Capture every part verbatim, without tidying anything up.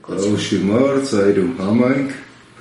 Կաուշիմար, Ծայրում համայնք,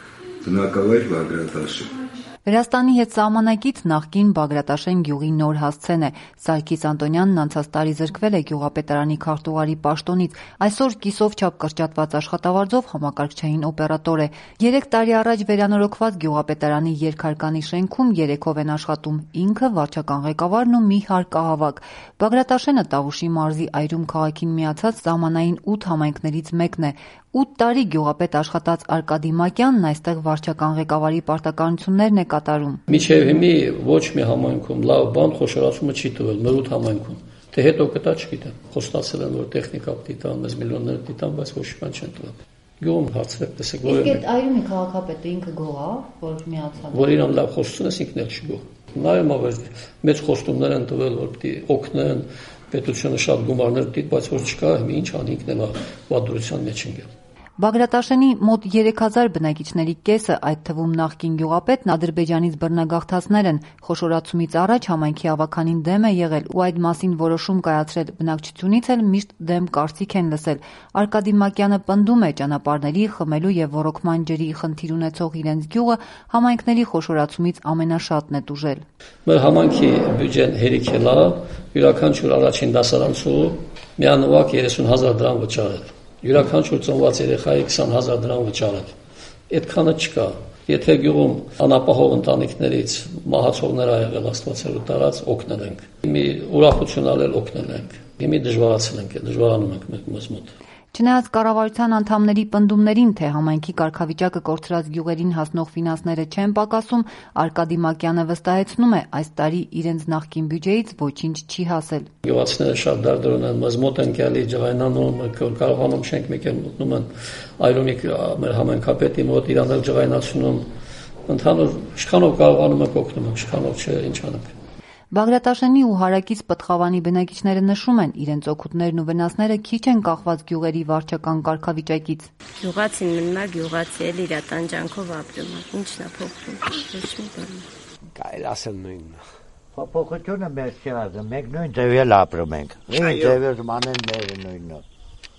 բնակավայր Բագրատաշեն։ Վրաստանի հետ սահմանակից նախկին Բագրատաշեն գյուղի նոր հասցեն է։ Սարգիս Անտոնյանն անցած տարի զրկվել է գյուղապետարանի քարտուղարի պաշտոնից, այսօր կիսով չափ կրճատված աշխատավարձով համակարգչային օպերատոր է։ Երեք տարի առաջ վերանորոգված գյուղապետարանի երկհարկանի շենքում երեքով են աշխատում ինքը, վարչական ղեկավարն ու մի հարկ ահավաք։ Բագրատաշենը Տավուշի մարզի Այրում քաղաքին միացած սահմանային ութ համայնքներից մեկն է։ ութ տարի գյուղապետ աշխատած Արկադի Մակյանն այստեղ վարչական ղեկավարի պարտականություններն է կատարում։ Մինչև հիմի ոչ մի համայնքում լավ բան խոշորացումը չի տվել, մեր ութ համայնքում։ Թե հետո կտա չգիտեմ։ Խոստացել են, որ տեխնիկա դիտան, մեզ միլիոններ դիտան, բայց ոչ մի բան չեն տվել։ Գյուղում հարցրեք, տեսեք, որ Իսկ այդ Այրումի քաղաքապետը ինքը գող է, որ միացավ։ Որ իրան լավ խոստություն ես ինքն էլ չի գող։ Նայում ա, որ մեծ խոստումներ են տվել, որ պիտի օգնեն, պետությունը շատ գումարներ դիտ, բայց որ չկա, հիմա ինչ անի ինքն էլ վադրության մեջ ընկել։ Բագրատաշենի մոտ երեք հազար բնակիչների կեսը, այդ թվում նախկին գյուղապետն Ադրբեջանից բռնագաղթածներ են։ Խոշորացումից առաջ համայնքի ավականին դեմ է եղել ու այդ մասին որոշում կայացրել, բնակչությունից էլ միշտ դեմ կարծիք են լսել։ Արկադի Մակյանը պնդում է, ճանապարհների, խմելու եւ ոռոգման ջրի խնդիր ունեցող իրենց գյուղը համայնքների խոշորացումից ամենաշատն է տուժել։ Մեր համայնքի բյուջեն հերիք է լավ, յուրաքանչյուր առաջին դասարանցու միանվագ երեսուն հազար դրամ վճարել։ Յուրաքանչյուր ծնված երեխայի քսան հազար դրամ վճարել։ Այդքանը չկա։ Եթե գյուղում անապահով ընտանիքներից մահացողներ ա եղել Աստվածելու տարած, օգնել ենք։ Մի ուրախություն ալել օգնել ենք։ Հիմի դժվարացել ենք, դժվարանում ենք մեզ մոտ։ Չնայած կառավարության անդամների պնդումներին, թե համայնքի կարգավիճակը կորցրած գյուղերին հասնող ֆինանսները չեն պակասում, Արկադի Մակյանը վստահեցնում է, այս տարի իրենց նախկին բյուջեից ոչինչ չի հասել։ Գյուղացիները շատ դարդարուն են, մեզ մոտ են գալի, ջղայնանում, կարողանում չենք մեկ էլ մտնում են Այրումի մեր համայնքապետի մոտ, իրան էլ ջղայնացնում, ընդհանուր իշխանով կարողանում ենք օգնում ենք, իշխանով չէ, ինչ անենք։ Բագրատաշենի ու հարակից Պտղավանի բնակիչները նշում են, իրենց օգուտներն ու վնասները քիչ են կախված գյուղերի վարչական կարգավիճակից։ Գյուղացին մնում է, գյուղացի էլ իր տանջանքով ապրում է, ինչն է փոխվում, ոչ մի բան։ Կարելի ասել նույնն է։ Փոփոխությունը մեր չի ազգում, մենք նույն ձևել ապրում ենք։ Նույն ձևել մանեն մեր նույնն է։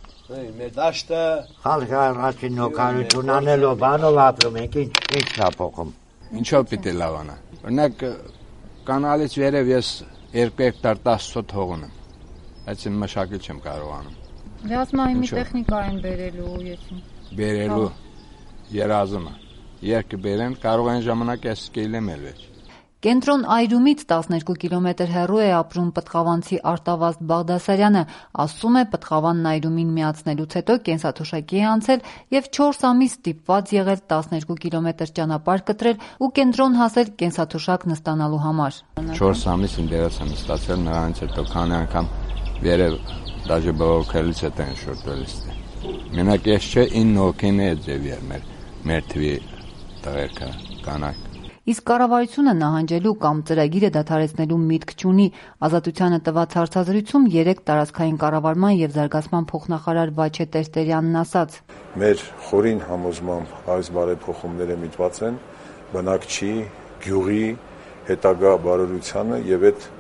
Մեր դաշտը խալքը առաջին օգնություն անելով բանով ապրում ենք, ինչն է փոխում։ Ինչով պիտի լավանա։ Օրինակ կանալից վերև ես երկու հեկտար տասը հող ունեմ, բայց իմ մշակել չեմ կարողանում։ Ռազմահիմի տեխնիկա են բերելու, եսին։ Բերելու երազումը, երկը բերեն, կարող են ժամանակ ես սկեյլեմ էլ վեջ։ Կենտրոն Այրումից տասներկու կիլոմետր հեռու է ապրում պտղավանցի Արտավազդ Բաղդասարյանը, ասում է Պտղավանն Այրումին միացնելուց հետո կենսաթոշակի է անցել եւ չորս ամիս ստիպված եղել տասներկու կիլոմետր ճանապարհ կտրել ու կենտրոն հասել կենսաթոշակն ստանալու համար։ չորս ամիս ինդերես եմ ստացել, նրանից հետո քանի անգամ վերև դաժե բողոքելուց հետո են շորտվելիս։ Մենակ ես չէ ինը հոգին է ձևի էր մեր մեր թվի տղերքը կանակ։ Իսկ կառավարությունը նահանջելու կամ ծրագիրը դադարեցնելու միտք չունի։ Ազատությանը տված հարցազրույցում երեք տարածքային կառավարման եւ զարգացման փոխնախարար Վաչե Տերտերյանն ասաց. Մեր խորին համոզմամբ այս բարեփոխումները միտված են բնակչի, գյուղի հետագա բարօրությանը եւ այդ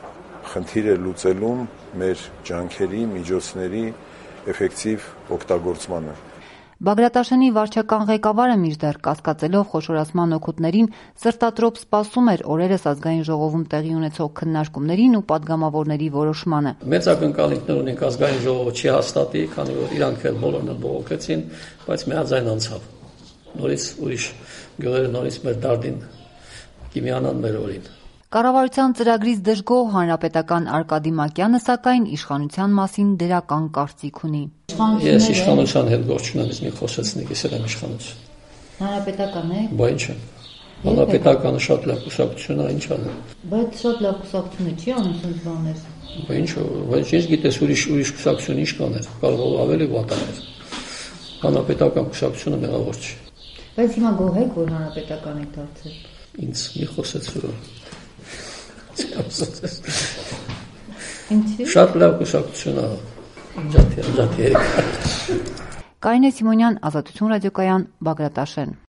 խնդիրը լուծելուն մեր ջանքերի, միջոցների էֆեկտիվ օգտագործմանը։ Բագրատաշենի վարչական ղեկավարը մինչդեռ կասկածելով խոշորացման օգուտներին սրտատրոփ սպասում էր օրերս ազգային ժողովում տեղի ունեցող քննարկումներին ու падգամավորների որոշմանը։ Մեծ ակնկալիքներ ունենք ազգային ժողովը չի հաստատի, քանի որ իրանք էլ բոլորն էլ բողոքեցին, բայց միաձայն անցավ։ Նորից ուրիշ գյուղերը նորից մեր դարդին կիմիանան մեր օրին։ Կառավարության ծրագրից դժգոհ հանրապետական Արկադի Մակյանը սակայն իշխանության մասին դրական կարծիք ունի։ Ես իշխանության հետ գործ չունեմ, ես մի խոսեցնիկ, ես եմ իշխանություն։ Հանրապետական է։ Բա ինչ է։ Հանրապետականը շատ լավ կուսակցություն է, ինչ անը։ Բայց շատ լավ կուսակցությունը չի անում ցույց բաներ։ Բա ինչ, բայց ես գիտես ուրիշ ուրիշ կուսակցություն ինչ կաներ, կարող է ավելի վատ անել։ Հանրապետական կուսակցությունը մեղավոր չի։ Բայց հիմա գոհ եք, որ հանրապետական եք դարձել։ Ինձ մի խոսեցու։ Ինչի՞։ Շատ լավ կուսակցություն է։ Ջաթի, ջաթի։ Կարինե Սիմոնյան, Ազատություն ռադիոկայան, Բագրատաշեն։